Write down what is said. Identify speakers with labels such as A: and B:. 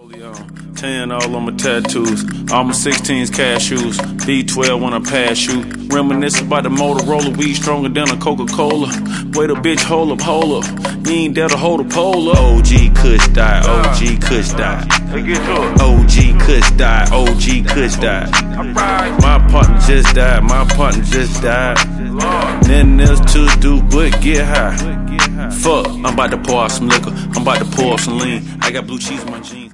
A: Leon. 10 all on my tattoos, all my 16's cashews, B12 when I pass shoot. Reminisce about the Motorola, weed stronger than a Coca-Cola. Wait a bitch, hold up, you ain't there to hold a pole up. OG Kush die, OG Kush die. OG Kush die, OG Kush die. My partner just died, Nothing else to do but get high. Fuck, I'm about to pour out some liquor, I'm about to pour up some lean. I got blue cheese in my jeans.